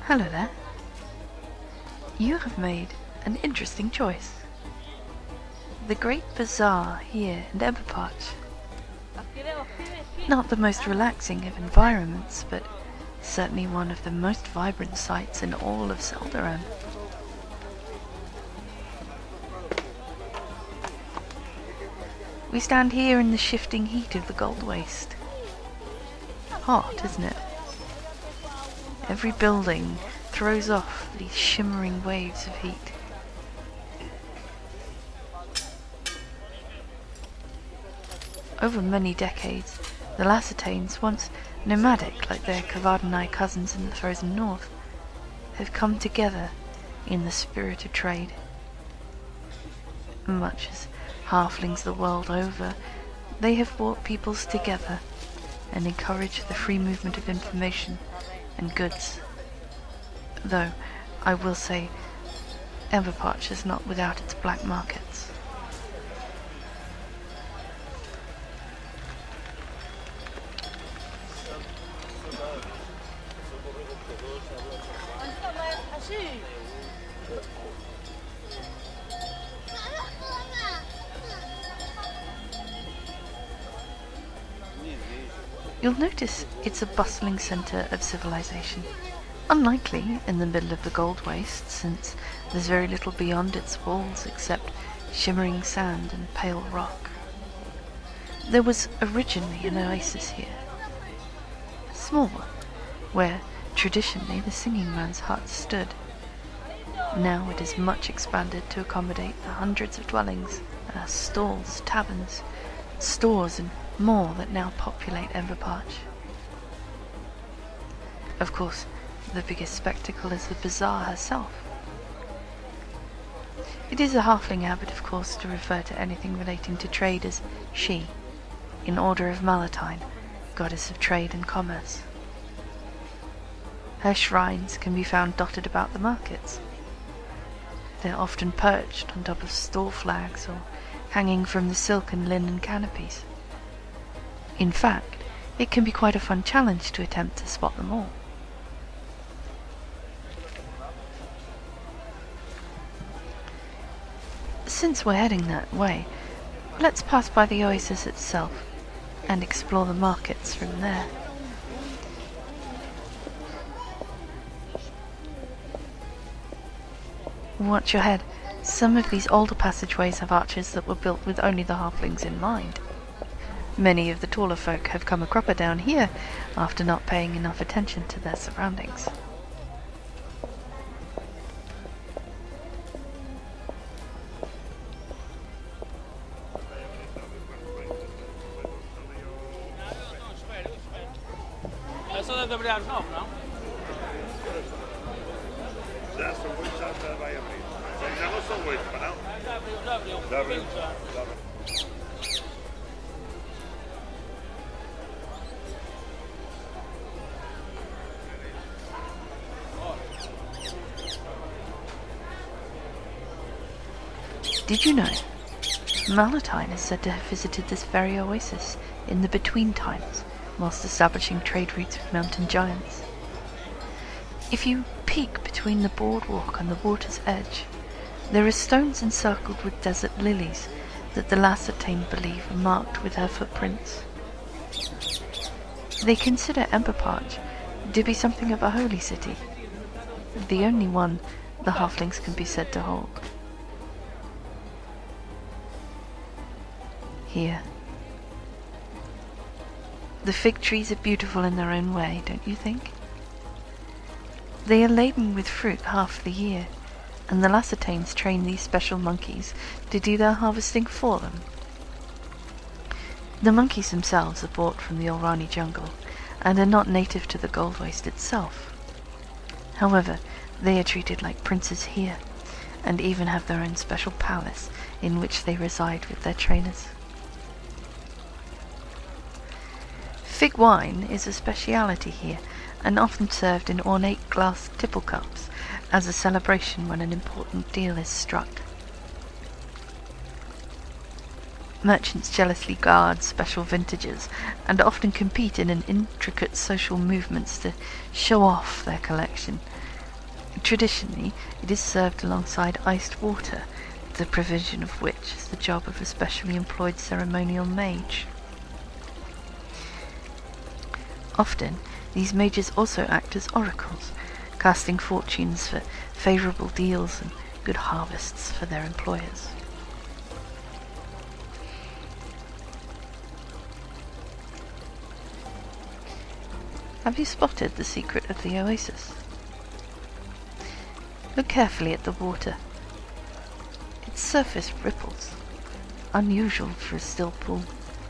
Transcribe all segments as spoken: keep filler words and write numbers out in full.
Hello there. You have made an interesting choice. The Great Bazaar here in Emberpatch. Not the most relaxing of environments, but certainly one of the most vibrant sights in all of Seldaran. We stand here in the shifting heat of the Gold Waste. Hot, isn't it? Every building throws off these shimmering waves of heat. Over many decades, the Lassitanes, once nomadic like their Kavardinai cousins in the frozen north, have come together in the spirit of trade. Much as halflings the world over, they have brought peoples together and encouraged the free movement of information and goods. Though, I will say, Emberpatch is not without its black markets. You'll notice it's a bustling centre of civilization. Unlikely in the middle of the Gold Waste, since there's very little beyond its walls except shimmering sand and pale rock. There was originally an oasis here, a small one, where traditionally the singing man's hut stood. Now it is much expanded to accommodate the hundreds of dwellings, uh, stalls, taverns, stores and more that now populate Emberpatch. Of course, the biggest spectacle is the bazaar herself. It is a halfling habit, of course, to refer to anything relating to trade as she, in order of Malatine, goddess of trade and commerce. Her shrines can be found dotted about the markets. They're often perched on top of store flags or hanging from the silk and linen canopies. In fact, it can be quite a fun challenge to attempt to spot them all. Since we're heading that way, let's pass by the oasis itself and explore the markets from there. Watch your head. Some of these older passageways have arches that were built with only the halflings in mind. Many of the taller folk have come a cropper down here after not paying enough attention to their surroundings. Did you know? Malatine is said to have visited this very oasis in the between times, whilst establishing trade routes with mountain giants. If you peek between the boardwalk and the water's edge, there are stones encircled with desert lilies that the Lassitane believe are marked with her footprints. They consider Emberpatch to be something of a holy city, the only one the halflings can be said to hold. Here. The fig trees are beautiful in their own way, don't you think? They are laden with fruit half the year, and the Lassitanes train these special monkeys to do their harvesting for them. The monkeys themselves are brought from the Orani jungle, and are not native to the Gold Waste itself. However, they are treated like princes here, and even have their own special palace in which they reside with their trainers. Fig wine is a speciality here, and often served in ornate glass tipple cups as a celebration when an important deal is struck. Merchants jealously guard special vintages and often compete in an intricate social movements to show off their collection, Traditionally, it is served alongside iced water, the provision of which is the job of a specially employed ceremonial mage. Often, these mages also act as oracles, casting fortunes for favourable deals and good harvests for their employers. Have you spotted the secret of the oasis? Look carefully at the water. Its surface ripples, unusual for a still pool.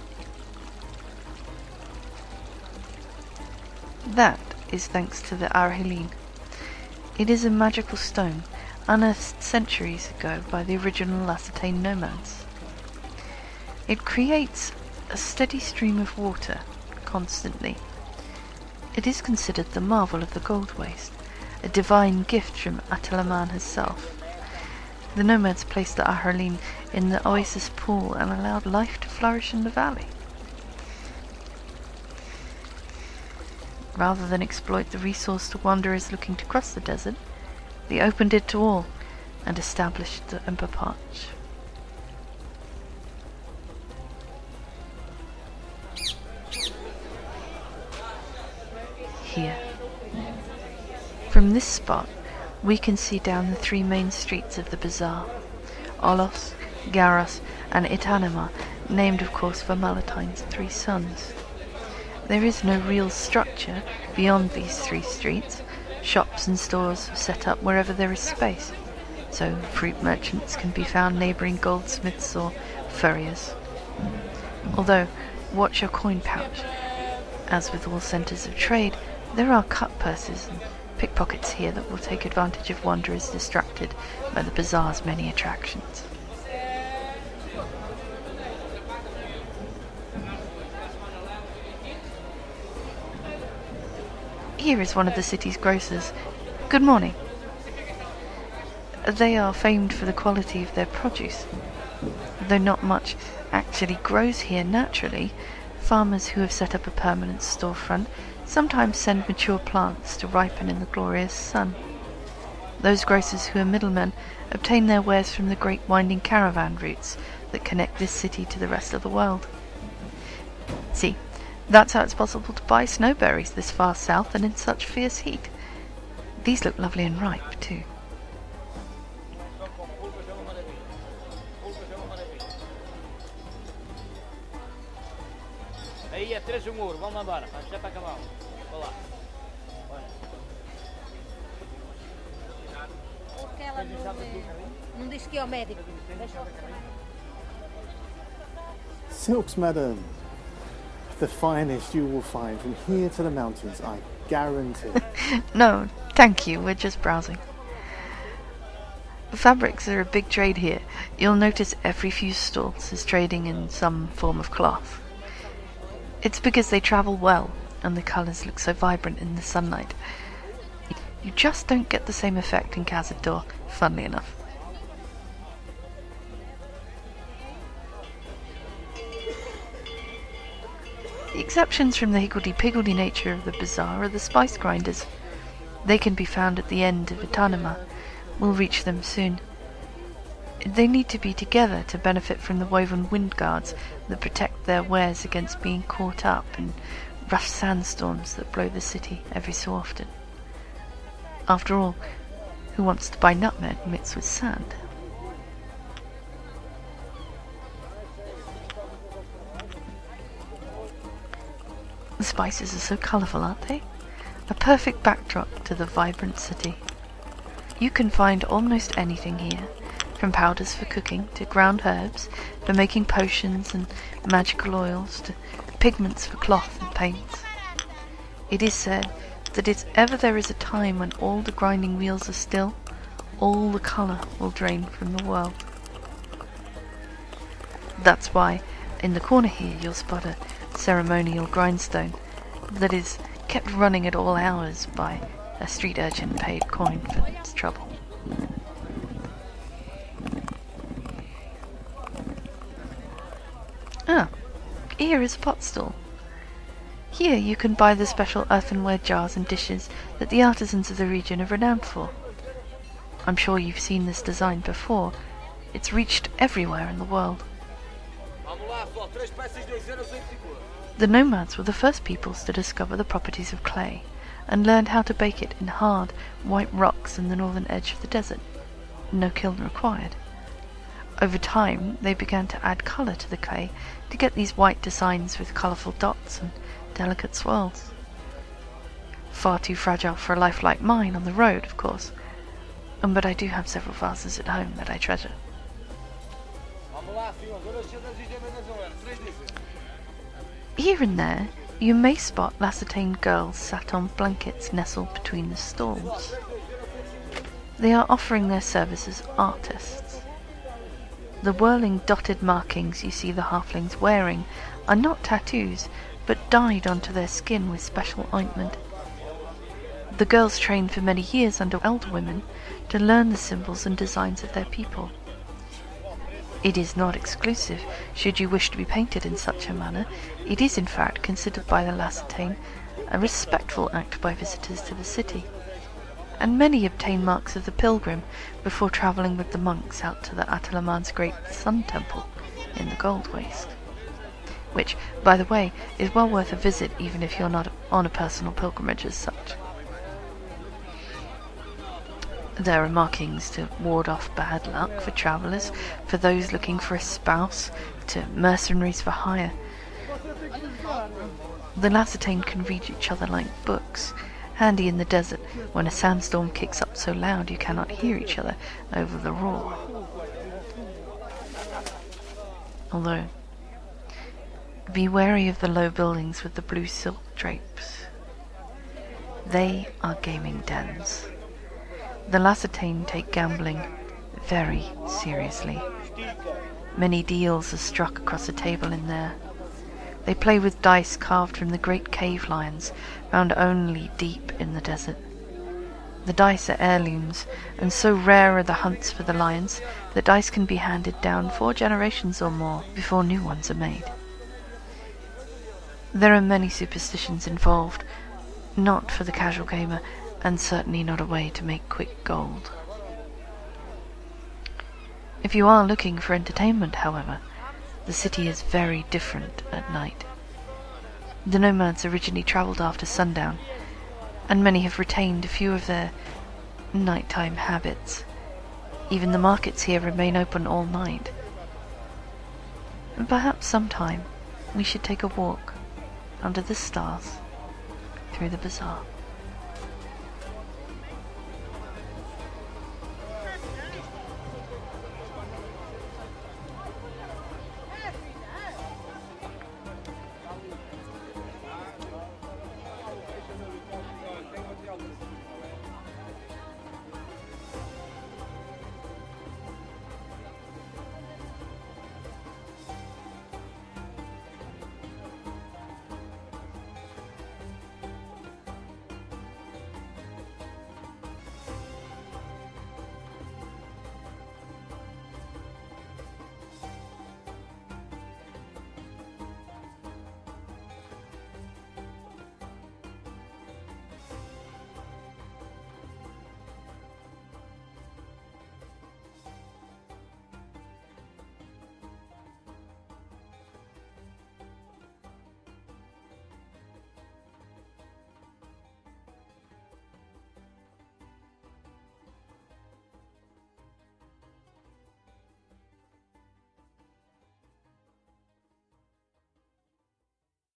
That is thanks to the Arhelin. It is a magical stone, unearthed centuries ago by the original Lusitane nomads. It creates a steady stream of water, constantly. It is considered the marvel of the Gold Waste, a divine gift from Atilaman herself. The nomads placed the Arhelin in the oasis pool and allowed life to flourish in the valley. Rather than exploit the resource to wanderers looking to cross the desert, they opened it to all and established the Umpapatch. Here. From this spot, we can see down the three main streets of the bazaar, Olos, Garros, and Itanima, named of course for Malatine's three sons. There is no real structure beyond these three streets. Shops and stores are set up wherever there is space, so fruit merchants can be found neighbouring goldsmiths or furriers. Although, watch your coin pouch. As with all centres of trade, there are cut purses and pickpockets here that will take advantage of wanderers distracted by the bazaar's many attractions. Here is one of the city's grocers. Good morning. They are famed for the quality of their produce. Though not much actually grows here naturally, farmers who have set up a permanent storefront sometimes send mature plants to ripen in the glorious sun. Those grocers who are middlemen obtain their wares from the great winding caravan routes that connect this city to the rest of the world. See, that's how it's possible to buy snowberries this far south and in such fierce heat. These look lovely and ripe, too. Aí é três um ouro, vamos embora, vamos já para acabar. Vamos lá. Porque ela não, não disse que é o médico. Silks, madam. The finest you will find from here to the mountains, I guarantee. No, thank you, we're just browsing. Fabrics are a big trade here. You'll notice every few stalls is trading in some form of cloth. It's because they travel well, and the colours look so vibrant in the sunlight. You just don't get the same effect in Cazador, funnily enough. The exceptions from the higgledy-piggledy nature of the bazaar are the spice grinders. They can be found at the end of Itanima. We'll reach them soon. They need to be together to benefit from the woven wind guards that protect their wares against being caught up in rough sandstorms that blow the city every so often. After all, who wants to buy nutmeg mixed with sand? The spices are so colourful, aren't they? A perfect backdrop to the vibrant city. You can find almost anything here, from powders for cooking to ground herbs for making potions and magical oils to pigments for cloth and paints. It is said that if ever there is a time when all the grinding wheels are still, all the colour will drain from the world. That's why in the corner here you'll spot a ceremonial grindstone that is kept running at all hours by a street urchin paid coin for its trouble. Ah, here is a pot stall. Here you can buy the special earthenware jars and dishes that the artisans of the region are renowned for. I'm sure you've seen this design before. It's reached everywhere in the world. The nomads were the first peoples to discover the properties of clay and learned how to bake it in hard, white rocks in the northern edge of the desert. No kiln required. Over time, they began to add colour to the clay to get these white designs with colourful dots and delicate swirls. Far too fragile for a life like mine on the road, of course, um, but I do have several vases at home that I treasure. Here and there, you may spot Lusitane girls sat on blankets nestled between the stalls. They are offering their services as artists. The whirling dotted markings you see the halflings wearing are not tattoos, but dyed onto their skin with special ointment. The girls train for many years under elder women to learn the symbols and designs of their people. It is not exclusive. Should you wish to be painted in such a manner, it is in fact considered by the Lusitane a respectful act by visitors to the city, and many obtain marks of the pilgrim before travelling with the monks out to the Atalaman's great sun temple in the Gold Waste, which, by the way, is well worth a visit even if you're not on a personal pilgrimage as such. There are markings to ward off bad luck for travellers, for those looking for a spouse, to mercenaries for hire. The Lusitane can read each other like books, handy in the desert when a sandstorm kicks up so loud you cannot hear each other over the roar. Although, be wary of the low buildings with the blue silk drapes. They are gaming dens. The Lusitane take gambling very seriously. Many deals are struck across a table in there. They play with dice carved from the great cave lions, found only deep in the desert. The dice are heirlooms, and so rare are the hunts for the lions that dice can be handed down four generations or more before new ones are made. There are many superstitions involved, not for the casual gamer, and certainly not a way to make quick gold. If you are looking for entertainment, however, the city is very different at night. The nomads originally travelled after sundown, and many have retained a few of their nighttime habits. Even the markets here remain open all night. And perhaps sometime we should take a walk under the stars through the bazaar.